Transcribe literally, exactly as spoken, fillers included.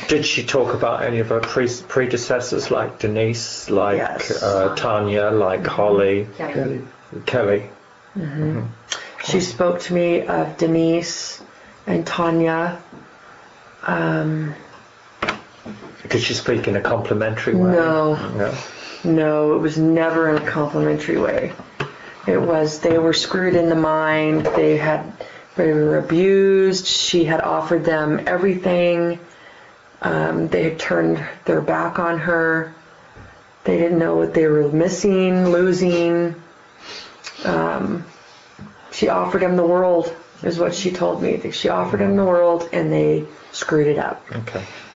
Did she talk about any of her pre- predecessors, like Denise, like Yes. uh, Tanya, like mm-hmm. Holly, Kelly? Kelly? Mm-hmm. Mm-hmm. She spoke to me of Denise and Tanya. Um, Did she speak in a complimentary way? No. No. No, it was never in a complimentary way. It was, they were screwed in the mind. They had, they were abused. She had offered them everything. Um, they had turned their back on her. They didn't know what they were missing, losing. Um, she offered them the world, is what she told me. She offered them the world, and they screwed it up. Okay.